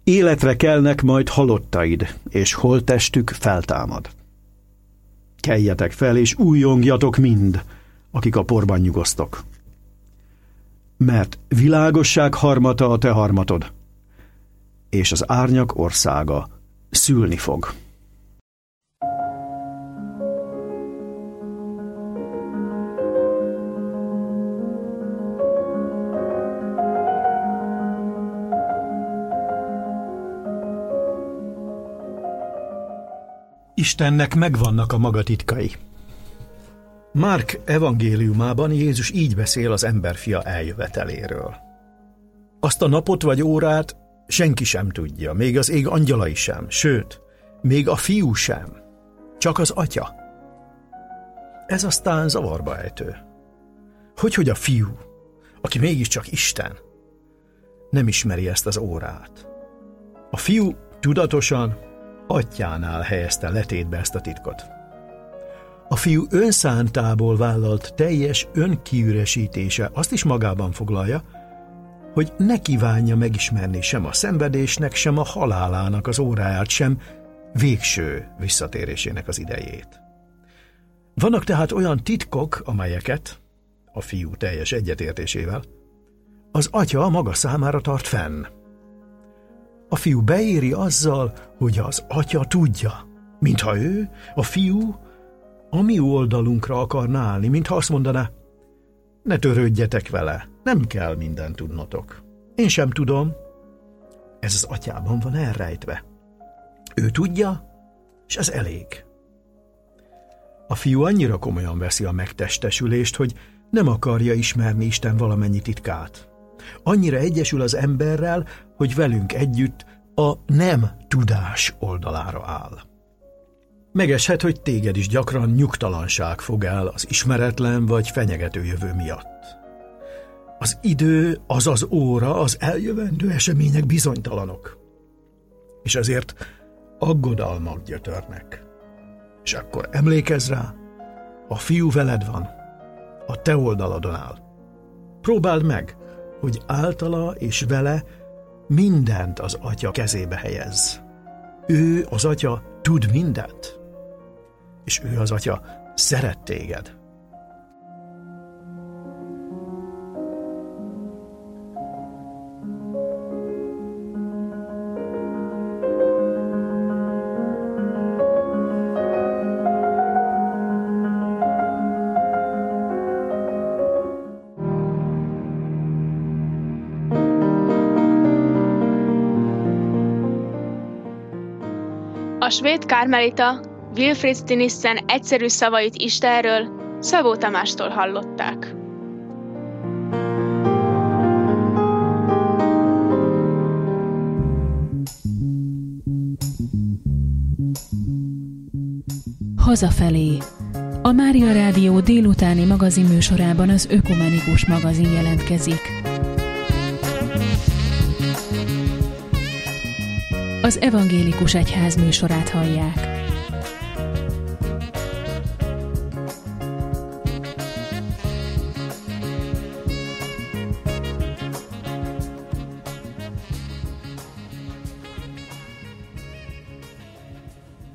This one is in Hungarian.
életre kelnek majd halottaid, és holttestük feltámad. Keljetek fel, és újjongjatok mind, akik a porban nyugosztok. Mert világosság harmata a te harmatod, és az árnyak országa szülni fog. Istennek megvannak a maga titkai. Márk evangéliumában Jézus így beszél az emberfia eljöveteléről. Azt a napot vagy órát senki sem tudja, még az ég angyalai sem, sőt, még a fiú sem, csak az atya. Ez aztán zavarba ejtő. Hogy a fiú, aki mégiscsak Isten, nem ismeri ezt az órát. A fiú tudatosan atyjánál helyezte letétbe ezt a titkot. A fiú önszántából vállalt teljes önkiüresítése azt is magában foglalja, hogy ne kívánja megismerni sem a szenvedésnek, sem a halálának az óráját, sem végső visszatérésének az idejét. Vannak tehát olyan titkok, amelyeket, a fiú teljes egyetértésével, az atya maga számára tart fenn. A fiú beéri azzal, hogy az atya tudja, mintha ő, a fiú, a mi oldalunkra akarna állni, mintha azt mondaná, ne törődjetek vele, nem kell mindent tudnotok. Én sem tudom. Ez az atyában van elrejtve. Ő tudja, és ez elég. A fiú annyira komolyan veszi a megtestesülést, hogy nem akarja ismerni Isten valamennyi titkát. Annyira egyesül az emberrel, hogy velünk együtt a nem tudás oldalára áll. Megeshet, hogy téged is gyakran nyugtalanság fog el az ismeretlen vagy fenyegető jövő miatt. Az idő, az óra, az eljövendő események bizonytalanok. És ezért aggodalmak gyötörnek. És akkor emlékezz rá, a fiú veled van, a te oldaladon áll. Próbáld meg, hogy általa és vele mindent az atya kezébe helyezz. Ő, az atya, tud mindent, és ő, az atya, szeret téged. A svéd karmelita Wilfrid Stinissen egyszerű szavait Istenről Szabó Tamástól hallották. Hazafelé. A Mária Rádió délutáni magazinműsorában az Ökumenikus magazin jelentkezik. Az evangélikus egyház műsorát hallják.